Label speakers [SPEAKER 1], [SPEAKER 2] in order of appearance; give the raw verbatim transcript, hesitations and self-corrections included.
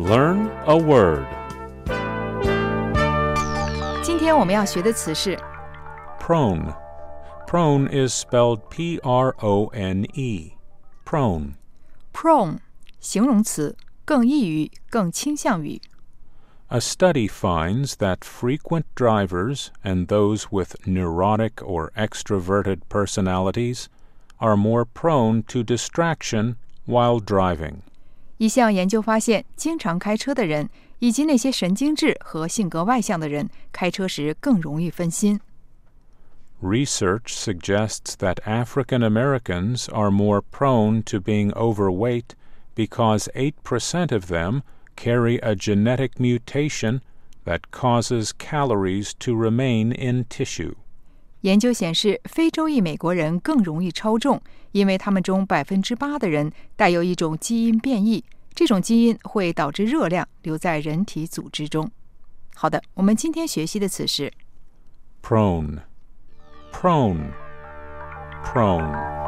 [SPEAKER 1] Learn a word.
[SPEAKER 2] 今天我们要学的词是
[SPEAKER 1] Prone. Prone is spelled P R O N E. Prone.
[SPEAKER 2] prone 形容词，更易于，更倾向于。
[SPEAKER 1] A study finds that frequent drivers and those with neurotic or extroverted personalities are more prone to distraction while driving.
[SPEAKER 2] 一项研究发现，经常开车的人以及那些神经质和性格外向的人，开车时更容易分心。
[SPEAKER 1] Research suggests that African Americans are more prone to being overweight because eight percent of them carry a genetic mutation that causes calories to remain in tissue.
[SPEAKER 2] 研究显示，非洲裔美国人更容易超重，因为他们中百分之八的人带有一种基因变异，这种基因会导致热量留在人体组织中。好的，我们今天学习的词是
[SPEAKER 1] Prone. Prone. Prone.